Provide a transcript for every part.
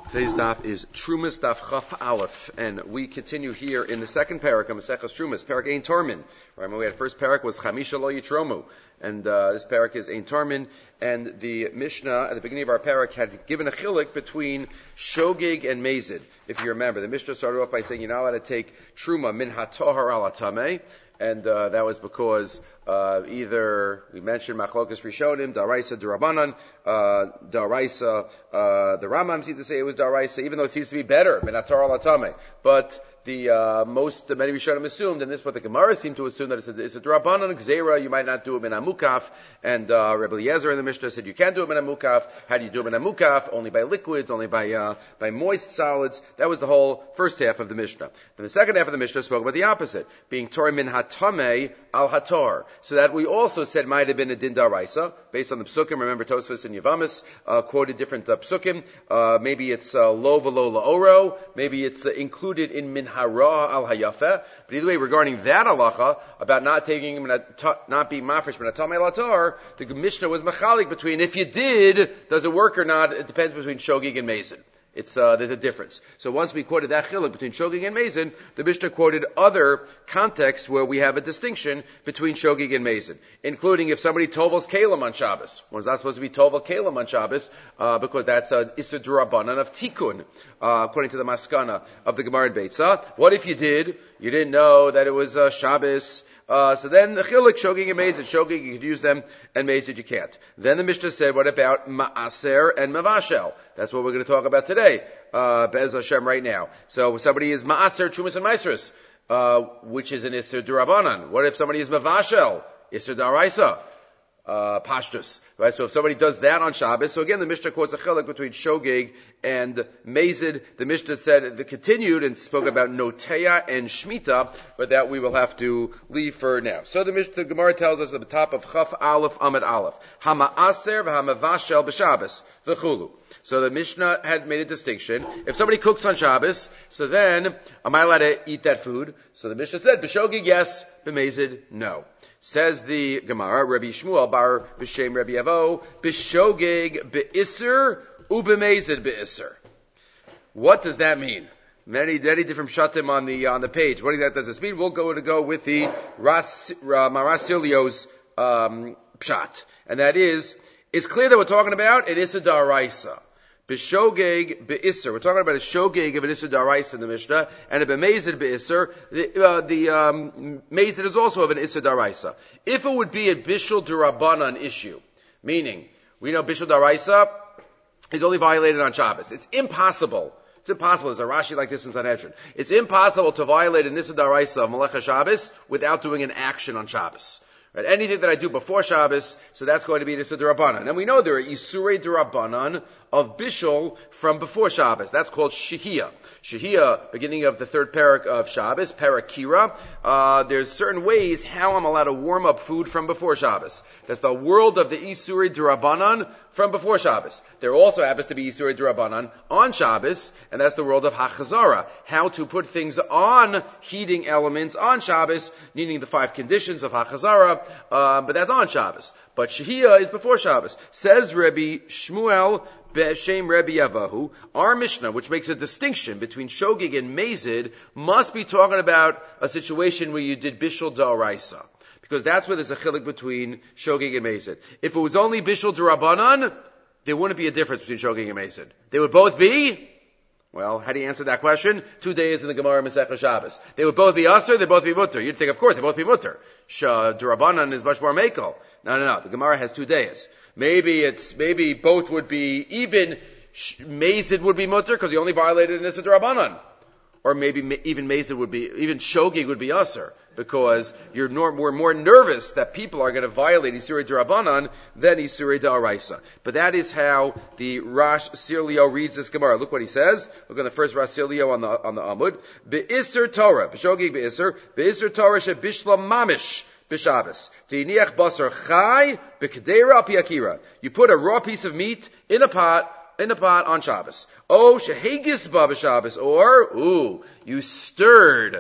Today's daf is Trumas daf Chaf Aleph, and we continue here in the second parak of Maseches Trumas, parak Ein Tormin. Remember, we had first parak was Chamisha Lo Yitromu, and this parak is Ein Tormin, and the Mishnah at the beginning of our parak had given a chilik between Shogeg and Mazid. If you remember, the Mishnah started off by saying you're not allowed to take Truma min hatohar al hatameh, and that was because either we mentioned Machlokas Rishonim, Daraisa Durabanan, Daraisa, the Rambam seemed to say it was Daraisa, even though it seems to be better, Minatar al-Atame. But many Rishonim assumed, and this is what the Gemara seemed to assume, that it's a Durabanan Gzeira, you might not do it Min Amukaf, and Rebbe Eliezer in the Mishnah said you can do it Min Amukaf. How do you do it Min Amukaf? Only by liquids, only by moist solids. That was the whole first half of the Mishnah. Then the second half of the Mishnah spoke about the opposite, being Torah Min Hatame al Hator. So that we also said might have been a din daraisa, based on the psukim. Remember Tosfos and Yavamis quoted different psukim. Maybe it's lo v'lo la'oro. Maybe it's included in min hara al hayafeh. But either way, regarding that halacha about not taking not being mafresh min hatamei lator, the Mishnah was machalik between if you did, does it work or not? It depends between shogeg and mazid. There's a difference. So once we quoted that chiluk between shogeg and mazid, the Mishnah quoted other contexts where we have a distinction between shogeg and mazid, including if somebody tovels kalim on Shabbos. One's not supposed to be tovel kalim on Shabbos, because that's a issa d'rabanan of tikkun, according to the maskana of the Gemara in Beitzah. What if you did? You didn't know that it was Shabbos. So then the chiluk, shogeg and mazid, shogeg you could use them, and mazid you can't. Then the Mishnah said, what about ma'aser and mavashel? That's what we're going to talk about today, Be'ez Hashem right now. So somebody is ma'aser, chumas and maisrus, which is an isser d'rabanan. What if somebody is mavashel, isser d'araisa? Pashtus, right? So if somebody does that on Shabbos, so again the Mishnah quotes a chilek between shogeg and mazid. The Mishnah said the continued and spoke about noteya and shmita, but that we will have to leave for now. So the Gemara tells us at the top of Chaf Aleph Amid Aleph, Hama'aser v'hamavashel b'Shabbos v'chulu. So the Mishnah had made a distinction. If somebody cooks on Shabbos, so then am I allowed to eat that food? So the Mishnah said b'shogeg yes, b'mazid no. Says the Gemara, Rabbi Shmuel bar b'shem Rabbi Avo, b'shogeg b'isser u'b'mezid b'isser. What does that mean? Many different shatim on the page. What exactly does this mean? We'll go with the Marasilio's pshat, and that is, it's clear that we're talking about an issa daraisa. B'shogeg be'isser. We're talking about a shogeg of an isser daraisa in the Mishnah, and a b'mezid be'isser. The mezid is also of an isser daraisa. If it would be a bishul d'rabanan issue, meaning we know bishul daraisa is only violated on Shabbos. It's impossible. There's a Rashi like this in Sanhedrin. It's impossible to violate an isser daraisa of Melecha Shabbos without doing an action on Shabbos. Right? Anything that I do before Shabbos, so that's going to be Issa D'Rabbanan. And we know there are Isurei D'Rabbanan of Bishul from before Shabbos. That's called Shehiyah. Shehiyah, beginning of the third parak of Shabbos, parakira. There's certain ways how I'm allowed to warm up food from before Shabbos. That's the world of the Isurei D'Rabbanan from before Shabbos. There also happens to be Isurei D'Rabbanan on Shabbos, and that's the world of Hachazara. How to put things on heating elements on Shabbos, needing the 5 conditions of Hachazara, but that's on Shabbos. But Shehiyah is before Shabbos. Says Rabbi Shmuel Be'Shem Rabbi Yavahu, our Mishnah, which makes a distinction between Shogeg and Mazid, must be talking about a situation where you did Bishul D'Oraisa. Because that's where there's a chilik between Shogeg and Mazid. If it was only Bishul D'Rabbanan, there wouldn't be a difference between Shogeg and Mazid. They would both be, well, how do you answer that question? 2 days in the Gemara Masechah Shabbos. They would both be Asr, they'd both be Mutter. You'd think, of course, they'd both be Mutter. D'Rabbanan is much more Mekel. No. The Gemara has 2 days. Maybe both would be, even Mazid would be Mutter, because he only violated an Issa D'Rabbanan. Or maybe even Mazid would be, even Shogeg would be Asr, because we're more nervous that people are going to violate Isurei D'Rabbanan than Isurei D'Oraisa. But that is how the Rash Sirlio reads this Gemara. Look what he says. Look on the first Rash Sirlio on the Amud. Be'isser Torah, b'shogeg be'isser Torah shebishla mamish b'Shabbos. Te'iniach basar chai b'kedera al pi akira. You put a raw piece of meat in a pot on Shabbos. Oh, shehegis ba b'Shabbos, or, you stirred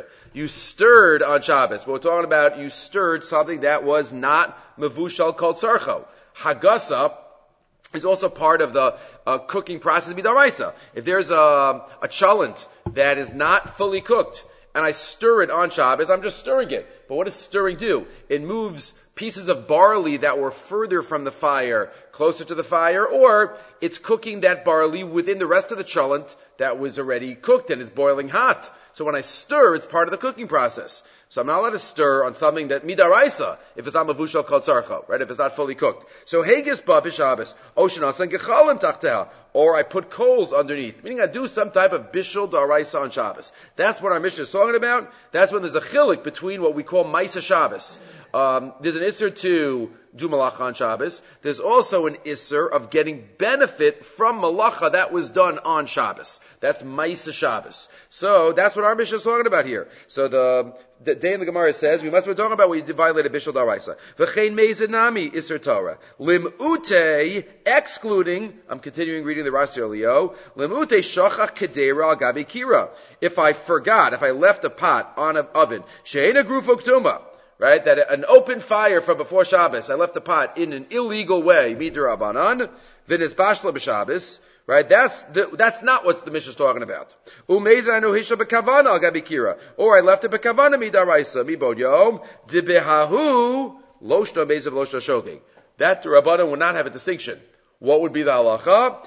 on Shabbos. But we're talking about you stirred something that was not mevushal called sarcho. Hagasa It's also part of the cooking process midaraisa. If there's a cholent that is not fully cooked, and I stir it on Shabbos, I'm just stirring it. But what does stirring do? It moves pieces of barley that were further from the fire closer to the fire, or it's cooking that barley within the rest of the cholent that was already cooked and it's boiling hot. So when I stir, it's part of the cooking process. So I'm not allowed to stir on something that midaraisa, if it's not mavushal kol tzarcha, right? If it's not fully cooked. So hegis ba b'Shabbos, oshenasan gechalim tachteha, or I put coals underneath, meaning I do some type of bishul daraisa on Shabbos. That's what our Mishnah is talking about. That's when there's a chilik between what we call Maisa Shabbos. There's an isser to do malacha on Shabbos. There's also an isser of getting benefit from malacha that was done on Shabbos. That's Maisa Shabbos. So that's what our Mishnah is talking about here. So the day in the Gemara says we must be talking about when you violated bishul daraisa. V'chein meizinami isser Torah limute, excluding. I'm continuing reading the Rasi Elio. Limute shachach kedera al gabi kira. If I left a pot on an oven, she'ena grufo ktuma. Right, that an open fire from before Shabbos, I left the pot in an illegal way, midrabanan, v'nis bashla b'Shabbos. Right, that's not what the Mishnah is talking about. Umezanu hisha b'kavana al gabi kira, or I left it b'kavana midaraisa mibod yom dibehahu loshna mezav loshna shogeg. That the Rabbanan would not have a distinction. What would be the halacha?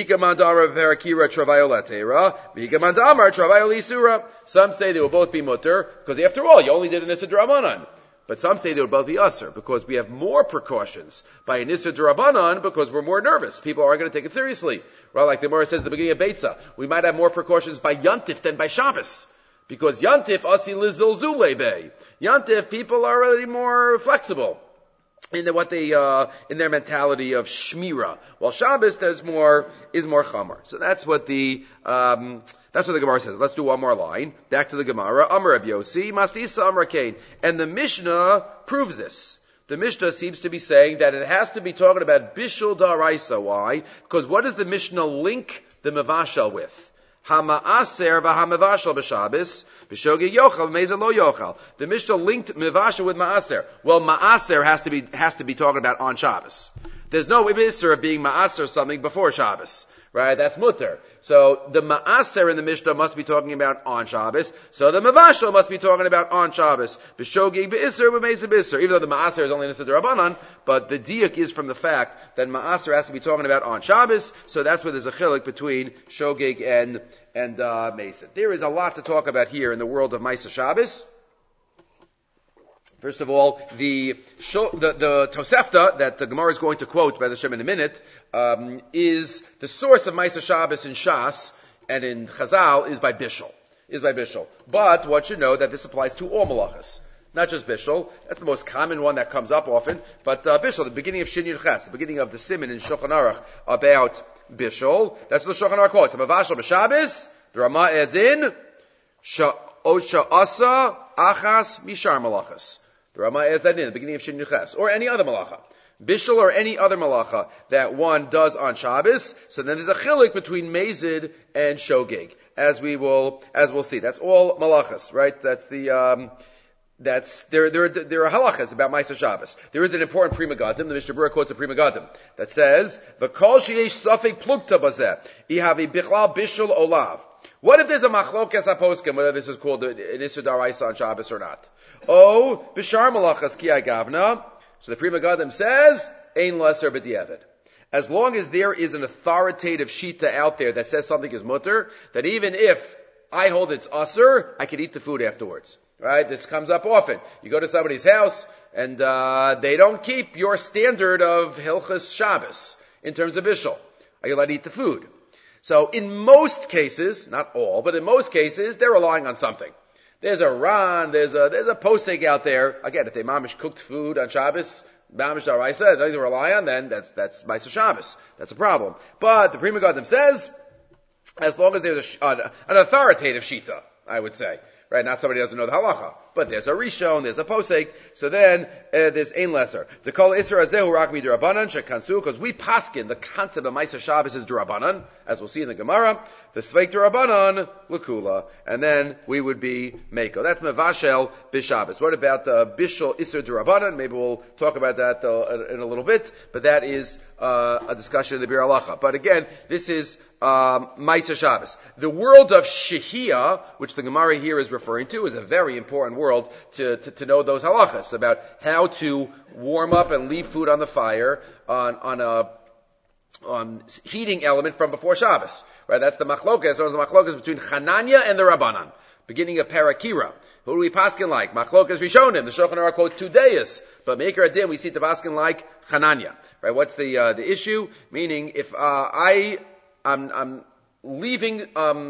Some say they will both be mutter, because after all, you only did an Issa D'Rabbanan. But some say they would both be usser, because we have more precautions by an Issa D'Rabbanan, because we're more nervous. People aren't going to take it seriously. Right, like the Gemara says at the beginning of Beitza, we might have more precautions by Yantif than by Shabbos. Because Yantif, asi lizilzule bay. Yantif, people are already more flexible in their mentality of shmira. While Shabbos is more chamar. So that's what the Gemara says. Let's do one more line. Back to the Gemara. Amar Reb Yossi, Mastisa Amar Kain. And the Mishnah proves this. The Mishnah seems to be saying that it has to be talking about bishul daraisa. Why? Because what does the Mishnah link the mevashal with? Hama'aser v'hamevashal b'Shabbos, b'shogeg yochal, v'mezeh lo yochal. The Mishnah linked mevashal with ma'aser. Well, ma'aser has to be talking about on Shabbos. There's no isser of being ma'aser something before Shabbos. Right? That's mutter. So the ma'aser in the Mishnah must be talking about on Shabbos. So the mevashal must be talking about on Shabbos. B'shogeg b'isser, b'mezeh b'isser. Even though the ma'aser is only an isser d'Rabbanan, but the diuk is from the fact that ma'aser has to be talking about on Shabbos. So that's where there's a chilik between shogeg and mezeh. There is a lot to talk about here in the world of Maisa Shabbos. First of all, the Tosefta that the Gemara is going to quote by the Shem in a minute is the source of Maisa Shabbos in Shas and in Chazal is by Bishul. But one should know that this applies to all malachas, not just Bishul. That's the most common one that comes up often. But Bishul, the beginning of Shin Yud Ches, the beginning of the Siman in Shulchan Aruch about Bishul, that's what the Shulchan Aruch quotes. Mavashal b'Shabbos, the Rama adds in Osha Asa Achas Mishar Malachas. The Rama adds that in the beginning of Shin Yud Ches, or any other malacha. Bishul or any other malacha that one does on Shabbos. So then there's a chilik between mezid and shogeg, as we'll see. That's all malachas, right? That's there are halachas about Maisa Shabbos. There is an important Pri Megadim. The Mishnah Berurah quotes a Pri Megadim that says, "V'kol sheyesh safek plukta bazeh, ihavi bichlal bishul olav." What if there's a machlokes haposkim, whether this is called an Isser D'Oraisa on Shabbos or not? Oh, bishar malachas ki agavna. So the Pri Megadim says, ein lesser b'diavad. As long as there is an authoritative shita out there that says something is mutter, that even if I hold it's usser, I can eat the food afterwards. Right? This comes up often. You go to somebody's house, and they don't keep your standard of Hilchas Shabbos in terms of Bishul. Are you allowed to eat the food? So in most cases, not all, but in most cases, they're relying on something. There's a ran, there's a posek out there. Again, if they mamish cooked food on Shabbos, mamish daraisa, nothing to rely on, then that's Maisa Shabbos. That's a problem. But the Pri Megadim says, as long as there's an authoritative shita, I would say, right? Not somebody who doesn't know the halacha. But there's a rishon, there's a posek, so then there's ein lesser. To call Isra Azehu Rak Midrabanan Shekansu, because we paskin, the concept of Ma'aser Shabbos is Durabanan, as we'll see in the Gemara, the Sveik Durabanan, Lakula, and then we would be Meiko. That's Mevashel Bishabbos. What about Bishul Isra Durabanan? Maybe we'll talk about that in a little bit, but that is a discussion in the Bir Halacha. But again, this is Ma'aser Shabbos. The world of Shehiyah, which the Gemara here is referring to, is a very important world to know those halachas about how to warm up and leave food on the fire on a heating element from before Shabbos. Right? That's the machlokas. So the machlokas between Chananya and the Rabbanan. Beginning of Parakira. Who do we paskin like? Machlokas Rishonim. The Shulchan Aruch quotes 2 days. But Meikar Adin, we see the paskin like Chananya. Right? What's the issue? Meaning, if I'm leaving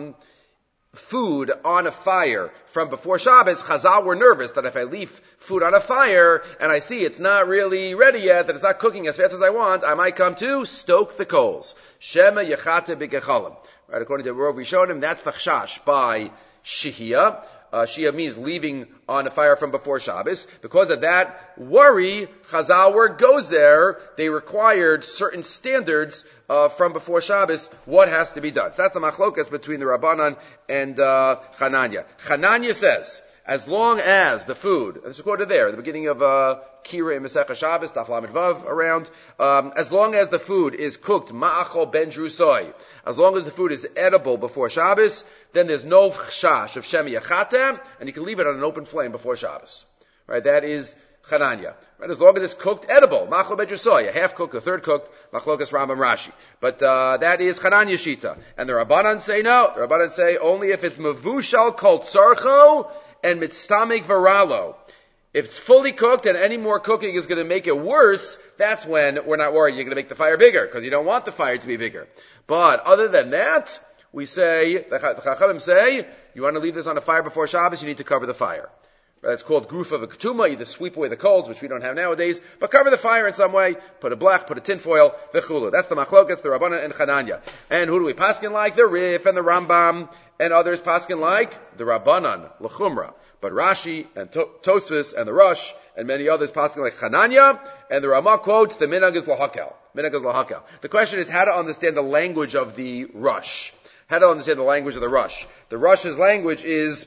food on a fire from before Shabbos, Chazal were nervous that if I leave food on a fire and I see it's not really ready yet, that it's not cooking as fast as I want, I might come to stoke the coals. Shema yechate b'gechalim. Right? According to Rov Rishonim, that's the chashash by Shehiyah. Shia means leaving on a fire from before Shabbos. Because of that worry, Chazal were goes there. They required certain standards from before Shabbos, what has to be done. So that's the machlokas between the Rabbanan and Chananya. Chananya says, as long as the food, and this is quoted there, at the beginning of Kira in Masechah Shabbos, Daf Lamed Vav, around, as long as the food is cooked ma'achol ben drusoi, as long as the food is edible before Shabbos, then there's no chash of Shem Yachatem, and you can leave it on an open flame before Shabbos. Right, that is Chananya. Right, as long as it's cooked edible, ma'achol ben drusoi, a half cooked, a third cooked, machlokas Rambam Rashi. But that is Chananya Shita. And the Rabbanan say no. The Rabbanan say only if it's mavushal kol tzarcho, and mitztamik varalo. If it's fully cooked and any more cooking is going to make it worse, that's when we're not worried you're going to make the fire bigger, because you don't want the fire to be bigger. But other than that, we say, the Chachamim say, you want to leave this on a fire before Shabbos, you need to cover the fire. It's called gruf of a ketuma, either sweep away the coals, which we don't have nowadays, but cover the fire in some way, put a blech, put a tinfoil, v'chulu. That's the machlokas, the Rabbanan and Chananya. And who do we paskin like? The Rif and the Rambam and others paskin like? The Rabbanan, l'chumra. But Rashi and Tosfos and the Rosh and many others paskin like Chananya, and the Ramah quotes, the minhag is lahakel. Minhag is lahakel. The question is how to understand the language of the Rosh. How to understand the language of the Rosh. The Rosh's language is,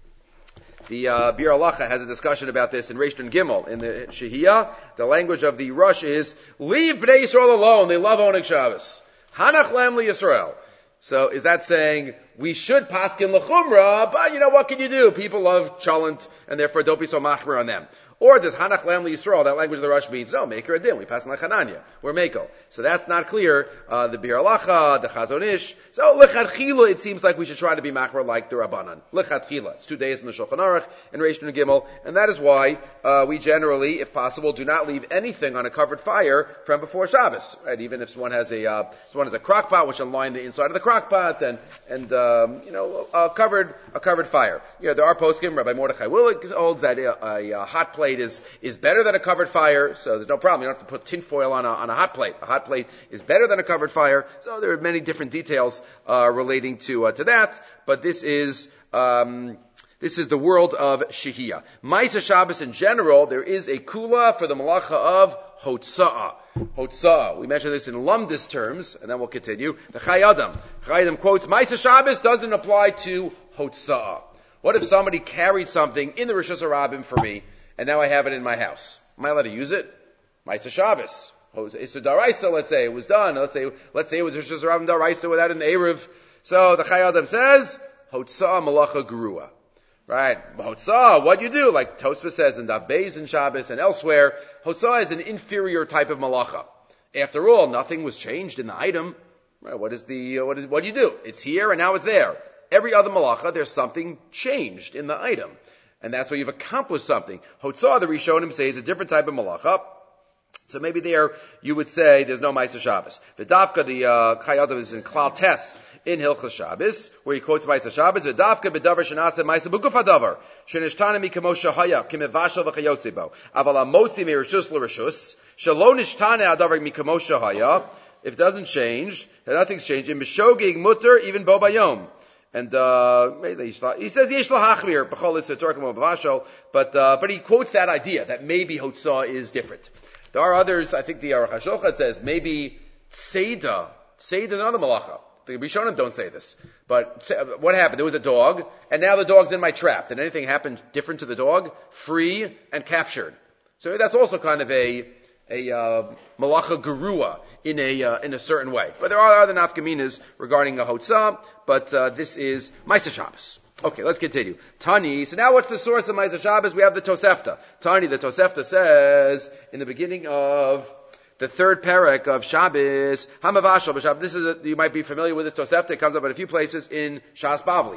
the Bir Halacha has a discussion about this in Reish Nun Gimel. In the Shehiyah, the language of the Rosh is, leave Bnei Yisrael alone, they love Oneg Shabbos. Hanach Lam Li Yisrael. So is that saying, we should paskin l'chumra, but you know, what can you do? People love cholent, and therefore don't be so machmer on them. Or does Hanach Lam Li Yisrael, that language of the Rosh means, no, Meikar Adin, we pass on Chananya, we're Meiko. So that's not clear, the Bir Halacha, the Chazon Ish. So, Lechatchila, it seems like we should try to be machmer like the Rabbanan. Lechatchila. It's 2 days in the Shulchan Aruch, in Reish Nun Gimel, and that is why, we generally, if possible, do not leave anything on a covered fire from before Shabbos. Right? Even if one has a crock pot, which will line the inside of the crock pot, and a covered fire. There are poskim, Rabbi Mordechai Willig holds that a hot plate is better than a covered fire, so there's no problem. You don't have to put tinfoil on a hot plate. A hot plate is better than a covered fire. So there are many different details relating to that, but this is the world of Shehiyah. Ma'aser Shabbos in general, there is a kula for the malacha of hotza'ah. Hotza'ah. We mentioned this in lumdis terms, and then we'll continue. The Chai Adam quotes, Ma'aser Shabbos doesn't apply to hotza'ah. What if somebody carried something in the Rishus HaRabim for me, and now I have it in my house? Am I allowed to use it? Ma'aser Shabbos. It's a daraisa, let's say it was done. Let's say it was Rishus HaRabim daraisa without an eruv. So the Chai Adam says, hotza'ah malacha gerua. Right? Hotza'ah, what you do? Like Tosfos says in Daf Beis and Shabbos and elsewhere, hotza'ah is an inferior type of malacha. After all, nothing was changed in the item. Right? What do you do? It's here and now it's there. Every other malacha, there's something changed in the item. And that's where you've accomplished something. Hotza'ah, the Rishonim say, is a different type of malacha. So maybe there you would say there's no Ma'aser Shabbos. V'dafka, the Chai Adam is in Klal Tes in Hilchos Shabbos, where he quotes Ma'aser Shabbos. V'dafka b'davar shenase Ma'aser b'guf hadavar shenishtana mikamo shahaya kimevashal v'chayotze bo aval hamotzi mirishus l'rishus shelo nishtana hadavar mikamo shahaya. If it doesn't change, then nothing's changed. In Mishogig mutter even bo bayom. And he says yesh lahachmir b'cholis torkamo b'vashol, but he quotes that idea that maybe hotzah is different. There are others. I think the Aruch HaShulchan says maybe tzeda is another malacha. The Rishonim don't say this, but what happened? There was a dog, and now the dog's in my trap. Did anything happen different to the dog? Free and captured. So that's also kind of a malacha gerua in a certain way. But there are other nafkaminas regarding a hotzah, but this is Ma'aser Shabbos. Okay, let's continue. Tani, so now what's the source of Ma'aser Shabbos? We have the Tosefta. Tani, the Tosefta says, in the beginning of the third parak of Shabbos, Hamavashal b'Shabbos. This is you might be familiar with this Tosefta. It comes up in a few places in Shas Bavli.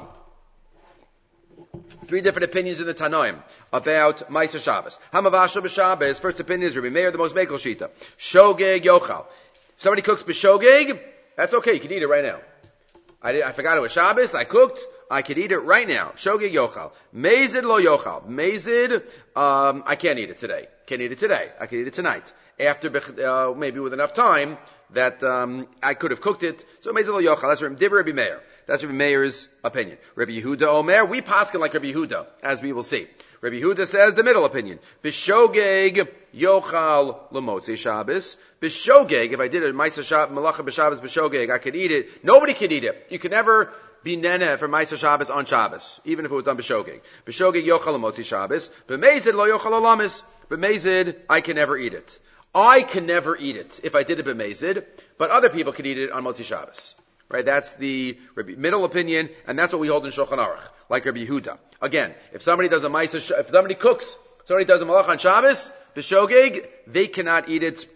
3 different opinions in the Tanoim about Ma'aser Shabbos. Hamavashal b'Shabbos. First opinion is Rabbi Meir, the most mekel shita. Shogeg yochal. Somebody cooks b'shogeg, that's okay. You can eat it right now. I forgot it was Shabbos. I cooked. I could eat it right now. Shogeg yochal. Mezid lo yochal. Mezid, I can't eat it today. Can't eat it today. I can eat it tonight. After, maybe with enough time that, I could have cooked it. So mezid lo yochal. That's Rabbi Meir. That's Rabbi Meir's opinion. Rabbi Yehuda Omer, we paskin like Rabbi Yehuda, as we will see. Rabbi Yehuda says the middle opinion. B'shogeg yochal l'motzi Shabbos. B'shogeg, if I did a Ma'aser Shabbos, malacha b'Shabbos b'shogeg, I could eat it. Nobody could eat it. You could never be nene for Ma'aser Shabbos on Shabbos, even if it was done b'shogeg. B'shogeg yochal l'motzi Shabbos. B'mezid lo yochal l'lamis. B'mezid, I can never eat it. I can never eat it if I did it b'mezid, but other people could eat it on Motzi Shabbos. Right, that's the middle opinion, and that's what we hold in Shulchan Aruch, like Rabbi Yehuda. Again, if somebody does if somebody cooks, somebody does a malach on Shabbos, b'shogeg, they cannot eat it.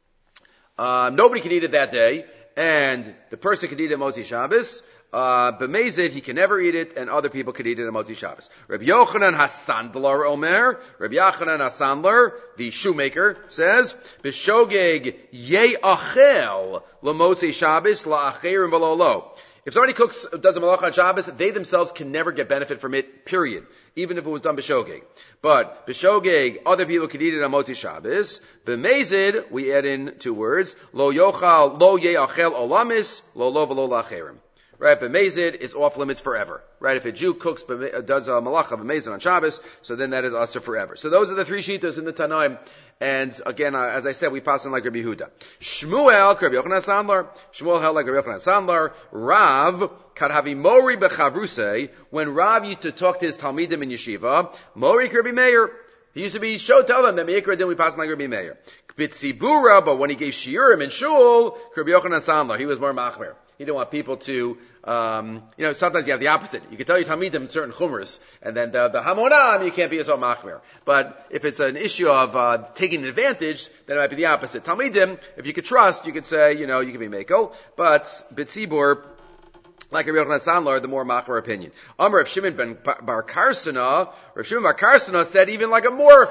Nobody can eat it that day, and the person can eat it Motzi Shabbos. B'mezid, he can never eat it, and other people could eat it on Motzi Shabbos. Rabbi Yochanan HaSandlar Omer, Rabbi Yochanan HaSandlar, the shoemaker, says, B'shogeg ye'achel l'motzi Shabbos la'acherim v'lo lo. If somebody does a malach on Shabbos, they themselves can never get benefit from it, period. Even if it was done b'shogeg. But b'shogeg, other people could eat it on Motzi Shabbos. B'mezid, we add in 2 words, lo yochal, lo ye'achel olamis, lo lo v'lo la'acherim. Right, but Mezid is off limits forever. Right, if a Jew does a malacha b'mezid on Shabbos, so then that is usher forever. So those are the 3 shitas in the Tanaim. And again, as I said, we pass on like Rabbi Yehuda. Shmuel, Rabbi Yochanan Sandlar. Shmuel held like Rabbi Yochanan Sandlar. Rav, kadhavi mori bechavrusei. When Rav used to talk to his talmidim in yeshiva, mori Rabbi Meir. He used to tell them that Meikra then we pass like Rabbi Meir. B'tzibura, but when he gave shiurim in shul, Rabbi Yochanan Sandlar, he was more machmer. He didn't want people to, sometimes you have the opposite. You can tell your talmidim certain chumras, and then the hamonam, you can't be so machmer. But if it's an issue of, taking an advantage, then it might be the opposite. Talmidim, if you could trust, you could say, you can be mekel, but b'tzibur, like Rabbi Yochanan Sandlar, the more machmer opinion. Amar Rav Shimon ben Bar Karsana, Rav Shimon Bar Karsana said even like a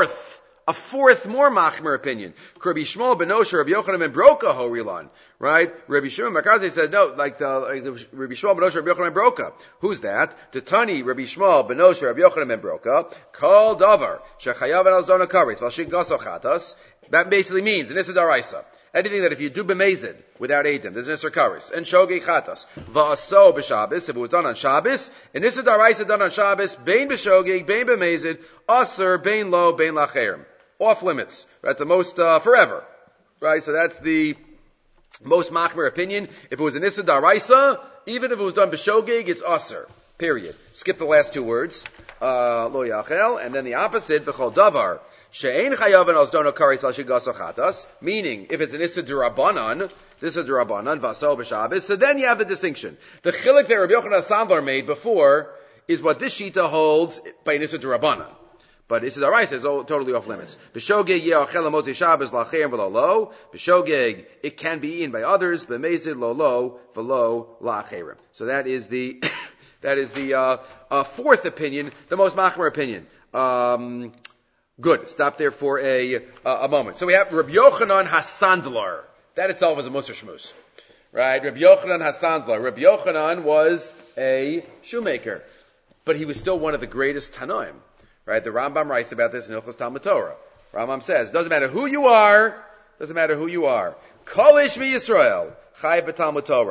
fourth more machmer opinion. Rabbi Shmuel ben Osher, Rabbi Yochanan ben Broka horilan. Right? Rabbi Shimon Bar Karsana says no, like Rabbi Shmuel ben Osher, Rabbi Yochanan ben Broka. Who's that? The Tani, Rabbi Shmuel ben Osher, Rabbi Yochanan ben Broka. Kol davar shechayav al zona karis v'alshik gaso chatas. That basically means, and this is daraisa, anything that if you do b'mezid without edim, there's an isser karis, and shogeg chatas, va'aso b'Shabbos, if it was done on Shabbos, and this is daraisa done on Shabbos, bein b'shogeg, bein b'mezid, aser, bein lo, bein lacherim. Off limits, right? The most, forever. Right? So that's the most machmer opinion. If it was an issa daraisa, even if it was done b'shogeg, it's aser. Period. Skip the last 2 words. Lo yachel, and then the opposite, v'chol davar. She'ein chayav al zdono karis al shigas chatas. Meaning, if it's an issa d'Rabbanan, vaso b'Shabbos, so then you have the distinction. The chilek that Rabbi Yochanan Sandlar made before is what this shita holds by an issa d'Rabbanan. But Issa Daraisa is totally off limits. B'shogeg ye'achel Motzi Shabbos la'cherim v'lo lo. B'shogeg, it can be eaten by others. B'mezid lo lo v'lo la'cherim. So that is the fourth opinion, the most machmer opinion. Good. Stop there for a moment. So we have Rabbi Yochanan HaSandlar. That itself is a Musar Shmuz. Right? Rabbi Yochanan HaSandlar. Rabbi Yochanan was a shoemaker. But he was still one of the greatest Tanoim. Right? The Rambam writes about this in Hilchos Talmud Torah. Rambam says, doesn't matter who you are, Kol Ish Mi Yisrael, Chai B'Talmud Torah.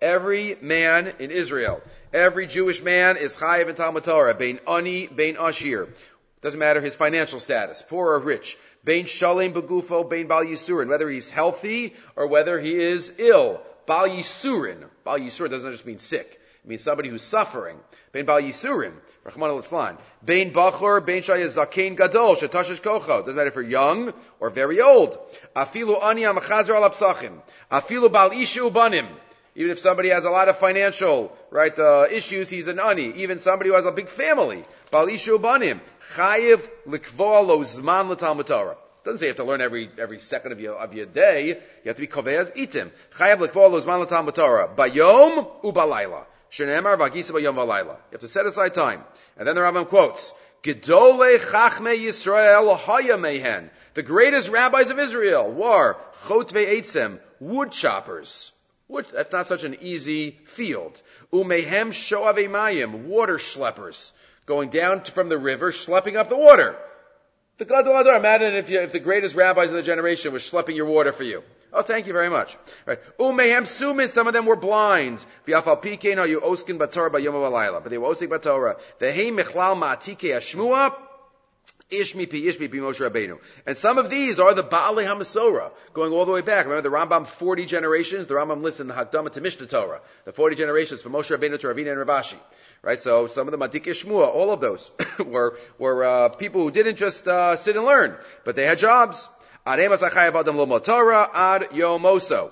Every man in Israel, every Jewish man is chayiv in Talmud Torah, bein ani, bein ashir. Doesn't matter his financial status, poor or rich. Bein shalem begufo, bein bal yisurin, whether he's healthy or whether he is ill. Bal yisurin. Bal yisurin doesn't just mean sick. It means somebody who's suffering. Bein bal yisurin. Rachman al-Islan. Bein bachor, bein shaya zakein gadol, shetashish kocho. Doesn't matter if you're young or very old. Afilu ani amachazer al apsachim. Afilu bal ishu banim. Even if somebody has a lot of financial, issues, he's an ani. Even somebody who has a big family. Bal ishu banim. Chayiv likvoa lo zman l'talmud Torah. Doesn't say you have to learn every second of your day. You have to be koveaz itim. Chayav l'kvoa lo zman l'talmud Torah. Bayom ubalayla. Shenemar v'agisa bayom v'alayla. You have to set aside time. And then the Rambam quotes, Gedolei chachmei Yisrael haya mehen. The greatest rabbis of Israel were chotvei eitzem, wood choppers. That's not such an easy field. Umehem shoavei mayim, water schleppers. Going down from the river, schlepping up the water. The Gadol Ador, imagine if the greatest rabbis of the generation was schlepping your water for you. Oh, thank you very much. Right. Umehem sumin, some of them were blind. V'afal pikein are you oskin batorah bayom v'alayla. But they were osking batorah. V'hei mechlal ma'atike hashmua, ish mipi Moshe Rabbeinu. And some of these are the Baalei HaMasorah, going all the way back. Remember the Rambam 40 generations? The Rambam lists in the Hakdama to Mishnah Torah. The 40 generations from Moshe Rabbeinu to Ravina and Rav Ashi. Right, so some of the Matik Shmua, all of those were people who didn't just sit and learn, but they had jobs. Ad Torah ad yomoso.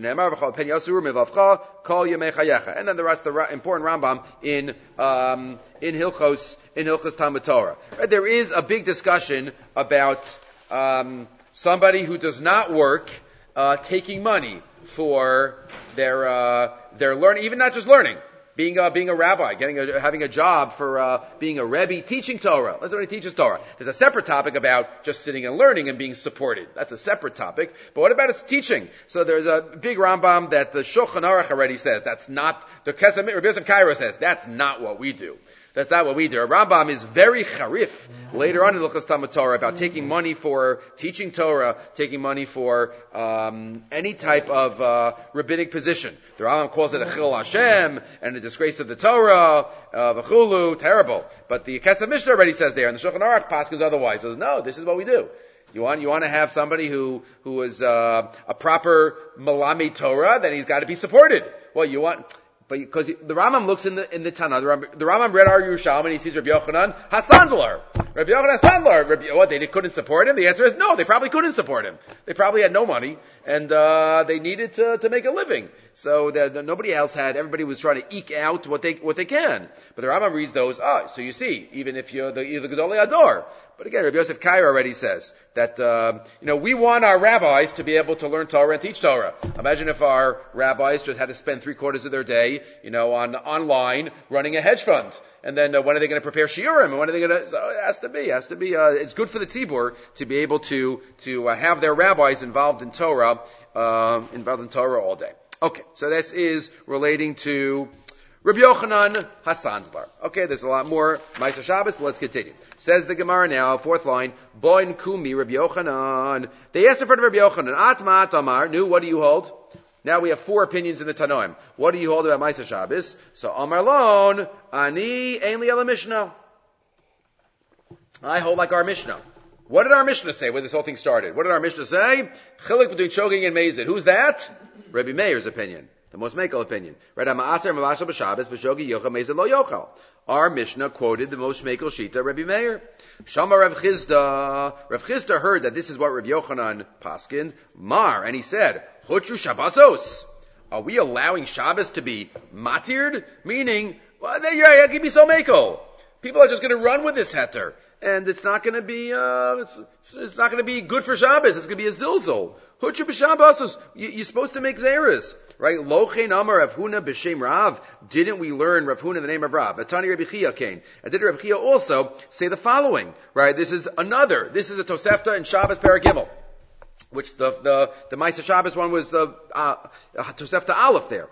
And then the rest, the important Rambam in Hilchos Talmud Torah. Right, there is a big discussion about somebody who does not work taking money for their learning, even not just learning. Being a rabbi, having a job for being a rebbe, teaching Torah. That's what he teaches Torah. There's a separate topic about just sitting and learning and being supported. That's a separate topic. But what about his teaching? So there's a big Rambam that the Shulchan Aruch already says that's not. The Rabbi Yosef Kairo says that's not what we do. That's not what we do. Rambam is very charif later on in Hilchos Talmud Torah about taking money for teaching Torah, taking money for any type of rabbinic position. The Rambam calls it a chil Hashem and a disgrace of the Torah, v'chulu, terrible. But the Kesef Mishnah already says there, and the Shulchan Aruch paskins otherwise. Says no, this is what we do. You want to have somebody who is a proper Malami Torah, then he's got to be supported. Well, but because the Rambam looks in the Tanna, the Rambam read our Yerushalmi and he sees Rabbi Yochanan Hasandlar. Rabbi Yochanan Hasandlar. What, they couldn't support him? The answer is no, they probably couldn't support him. They probably had no money and they needed to make a living. So nobody else had. Everybody was trying to eke out what they can. But the Rambam reads those. So you see, even if you're the Gedolei Ador. But again, Rabbi Yosef Kairo already says that we want our rabbis to be able to learn Torah and teach Torah. Imagine if our rabbis just had to spend 3/4 of their day, on online running a hedge fund. And then when are they going to prepare shiurim? And when are they going to? So it has to be. It's good for the tzibur to be able to have their rabbis involved in Torah all day. Okay, so that is relating to Rabbi Yochanan Hasandlar. Okay, there's a lot more Ma'aser Shabbos, but let's continue. Says the Gemara now, 4th line, Boin Kumi Rabbi Yochanan. They asked in front of Rabbi Yochanan, Atma Tamar, what do you hold? Now we have 4 opinions in the Tanoim. What do you hold about Ma'aser Shabbos? So Amar Lon, Ani Ein Li Ela Mishnah. I hold like our Mishnah. What did our Mishnah say when this whole thing started? What did our Mishnah say? Chilik between choking and mazid. Who's that? Rabbi Meir's opinion. The most Mekel opinion. Right? Our Mishnah quoted the most Mekel Shita, Rabbi Meir. Shama Rav Chizda. Rav Chizda heard that this is what Rabbi Yochanan paskind. Mar. And he said, Chutru Shabbosos. Are we allowing Shabbos to be matird? Meaning, it can be so Mekel. People are just going to run with this heter. And it's not going to be, it's not going to be good for Shabbos. It's going to be a zilzol. Chutru b'Shabbosos. You're supposed to make zeres. Right? Lochein Amar Rav Huna b'Shem Rav. Didn't we learn Rav Huna in the name of Rav? Atani Rabbi Chia came. And did Rabbi Chia also say the following? Right? This is a Tosefta in Shabbos Perek Gimel. Which the Ma'aser Shabbos one was the Tosefta Aleph there.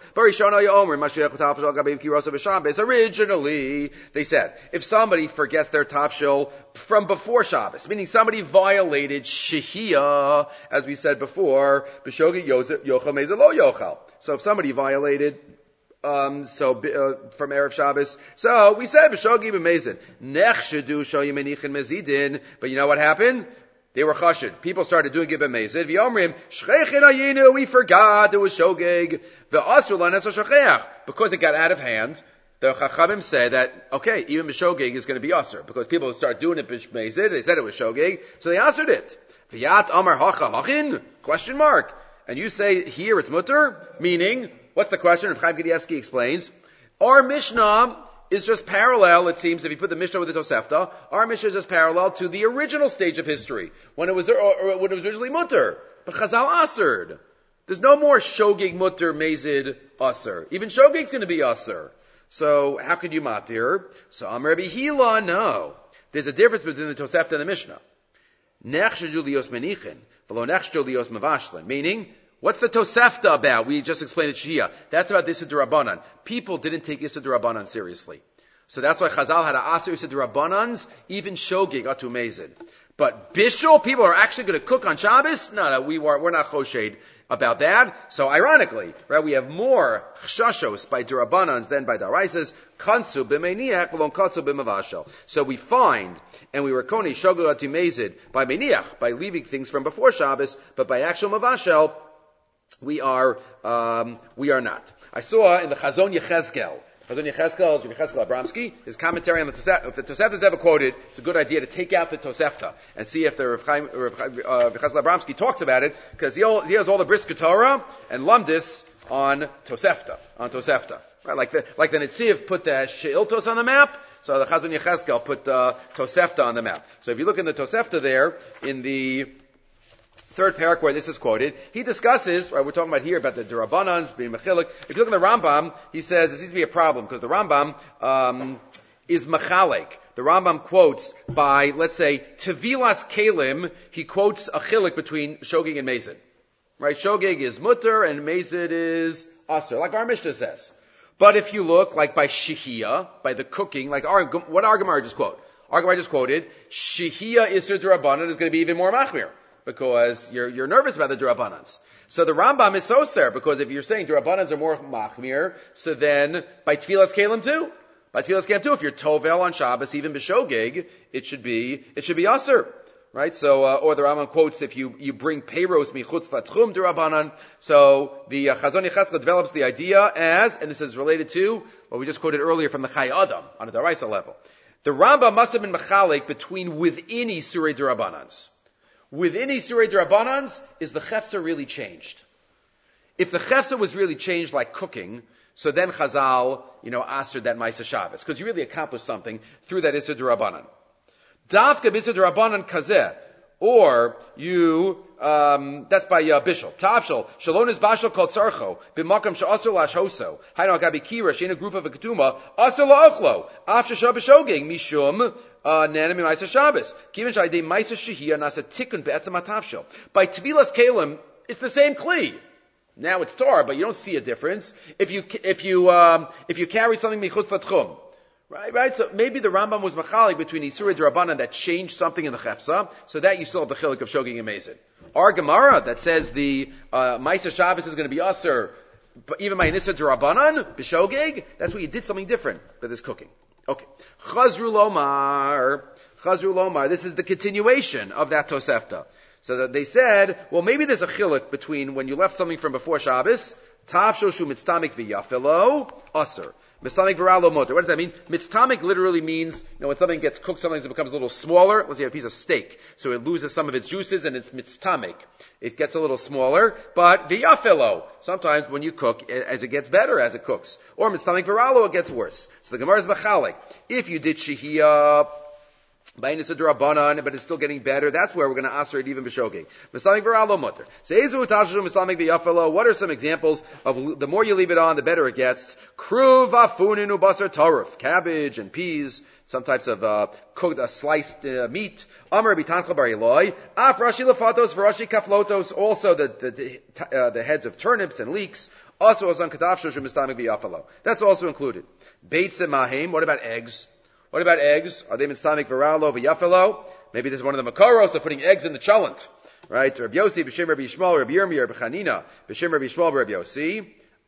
Originally, they said, if somebody forgets their tafshil from before Shabbos, meaning somebody violated Shehiyah, as we said before, B'shogi Yochel Meza Lo Yochel. So if somebody violated from Erev Shabbos. So we said b'shogeg b'mezid. Nechshedu shoyim menichin mezidin. But you know what happened? They were chashid. People started doing it b'mezid. V'yomrim shchechin ayinu. We forgot it was shogeg. V'asur lanes hashachech, because it got out of hand. The Chachamim said that, okay, even b'shogeg is going to be asur, because people would start doing it b'mezid. They said it was shogeg, so they asured it. V'yat amar hacha hachin? Question mark. And you say here it's mutter? Meaning, what's the question? If Chaim Kanievsky explains, our Mishnah is just parallel, it seems, if you put the Mishnah with the Tosefta, our Mishnah is just parallel to the original stage of history, when it was originally mutter. But Chazal asured. There's no more shogeg mutter mezid asur. Even shogeg's going to be asur. So, how could you matir? So, Amar Rabbi Hila, no. There's a difference between the Tosefta and the Mishnah. Nechshedu lios menichin, v'lo nechshedu lios mavashlen. Meaning, what's the Tosefta about? We just explained it Shia. That's about the Issa D'Rabbanan. People didn't take Issa D'Rabbanan seriously. So that's why Chazal had to aser Issa D'Rabbanans, even shogeg atu mezid. But bishul, people are actually going to cook on Shabbos? No, we're not choshed about that. So ironically, right, we have more chshashos by D'Rabbanans than by D'Araisas. Kansu b'meiniach v'lon kansu b'mavashel. So we find, and we rekoni shogeg atu mezid by meiniach, by leaving things from before Shabbos, but by actual mavashel, we are not. I saw in the Chazon Yechezkel, Rabbi Yechezkel Abramsky, his commentary on the Tosefta, if the Tosefta is ever quoted, it's a good idea to take out the Tosefta and see if the Rabbi Yechezkel Abramsky talks about it, because he has all the Brisker Torah and Lumdis on Tosefta. Right? Like the Netziv put the She'iltos on the map, so the Chazon Yechezkel put the Tosefta on the map. So if you look in the Tosefta there, in the third parak where this is quoted, he discusses, right, we're talking about here about the D'Rabbanans being mechilik. If you look in the Rambam, he says there seems to be a problem, because the Rambam is mechalek. The Rambam quotes by, let's say, Tevilas Kalim, he quotes a chilik between shogeg and mezid. Right? Shogeg is mutter and mezid is asur, like our Mishnah says. But if you look, like by shihiyah, by the cooking, like what our Gemara just quote? Our Gemara just quoted, shihiyah isur D'Rabbanan is going to be even more machmir, because you're nervous about the D'Rabbanans. So the Rambam is so ser, because if you're saying D'Rabbanans are more machmir, so then by Tfilas Kalim too. By Tfilas Kalim too, if you're tovel on Shabbos, even b'shogeg, it should be asur. Right? So, or the Rambam quotes, if you bring peiros michutz latchum D'Rabbanan. So the Chazon Yechezkel develops the idea as, and this is related to what we just quoted earlier from the Chai Adam on a Daraisa level. The Rambam must have been mechalek between within Isurei D'Rabbanans. Within Isurei D'Rabbanans, is the Chefza really changed? If the Chefza was really changed like cooking, so then Chazal, asked that Maisa Shabbos, because you really accomplished something through that Isur D'Rabbanan. Davka b'Isur D'Rabbanan kazeh, or that's by Bishul. Tavshel, Shalon is Bashal called Sarcho, b'makam she'asur lashhoso, hainu agabi kira, she'ena group of a ketuma, asur la'ochlo, after Shabbos shogeg, mishum, Nanim Maisa Shabbos. Given Shaydei Maisa Shehiyah Nasa Tikkun Be'etzem Atavshel. By Tvilas Kalim, it's the same Kli. Now it's Tar, but you don't see a difference. If you carry something Michutz Latchum. Right? So maybe the Rambam was machalik between Isurei D'Rabbanan that changed something in the Chefza, so that you still have the chilik of shogeg and mezid. Our Gemara that says the Maisa Shabbos is going to be asur, but even by Isur D'Rabbanan, b'shogeg, that's where you did something different with this cooking. Okay. Chazru Lomar, this is the continuation of that Tosefta. So that they said, well, maybe there's a chilik between when you left something from before Shabbos, Tavshel Shu Mitztamik V'Yafelo, Asur. Mitztamik V'Ralo Motor. What does that mean? Mitztamik literally means, when something gets cooked, sometimes it becomes a little smaller. Let's say a piece of steak. So it loses some of its juices and it's mitztamik. It gets a little smaller, but V'Yafelo. Sometimes when you cook, as it gets better as it cooks. Or Mitztamik V'Ralo, it gets worse. So the Gemara is Machalik. If you did Shehiyah, by Isur D'Rabbanan, but it's still getting better, that's where we're going to answer it even b'shogeg. Mitztamik v'ralo mutter. Seizu tavshu mitztamik v'yafelo. What are some examples of the more you leave it on, the better it gets? Kruv afunin ubasar taruf. Cabbage and peas, some types of cooked, sliced meat. Amar bitancha bar Eloi. Af rashi lefatos v'rashi kaflotos. Also the heads of turnips and leeks. Also ozan katavshu mitztamik v'yafelo. That's also included. Beitz and mahim. What about eggs? What about eggs? Are they mitztamik v'ralo v'yafelo? Maybe this is one of the makaros of putting eggs in the chalent. Right? Rabbi Yossi, b'shem Rabbi Yishmael, Rabbi Yirmiyah, Rabbi Chanina, b'shem Rabbi Yishmael, Rabbi Yossi.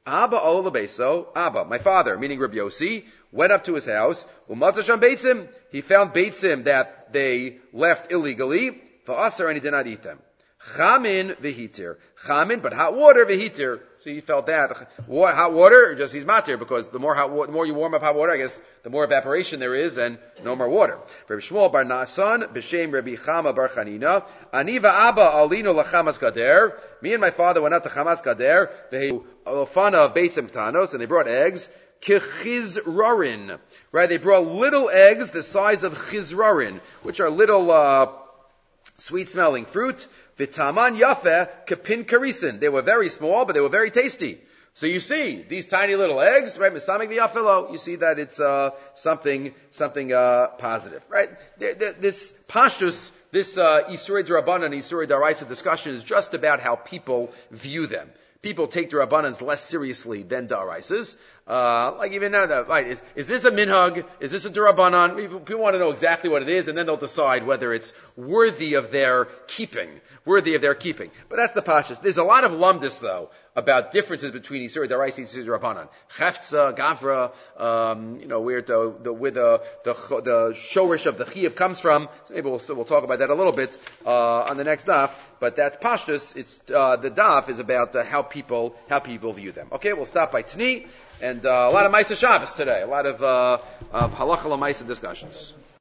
Abba ola beso, Abba, my father, meaning Rabbi Yossi, went up to his house. Umatasham beitzim. He found beitzim that they left illegally. V'asar, and he did not eat them. Chamin v'hitir. Chamin, but hot water v'hitir. So he felt that hot water, just he's matir, because the more you warm up hot water, I guess the more evaporation there is, and no more water. Rabbi Shmuel bar Nasan b'shem Rabbi Chama bar Chanina. Ani va'aba alinu lachamas gader. Me and my father went up to Chamas Gader. Vehu alofana of beitzim tanos, and they brought eggs. Kechizrarin. Right, they brought little eggs the size of chizrarin, which are little sweet-smelling fruit. Vitaman yafe kapin karisin. They were very small, but they were very tasty. So you see, these tiny little eggs, right, misamik v'yafelo, you see that it's something positive, right? This pashtus, this Isurei D'Rabbanan, Isurei D'Oraisa discussion is just about how people view them. People take the Rabbanans less seriously than D'Oraisas. Like even now, right, is this a minhag? Is this a D'Rabbanan? People want to know exactly what it is, and then they'll decide whether it's worthy of their keeping. But that's the pashas. There's a lot of lumdus, though, about differences between Isurei D'Oraisa and Isurei D'Rabbanan. Chefza, Gavra, where the shorish of the chiyuv comes from. So maybe we'll talk about that a little bit on the next daf. But that's pashtus. It's the daf is about how people view them. Okay, we'll stop by Tni. And a lot of Maisa Shabbos today, a lot of halacha l'maisa discussions.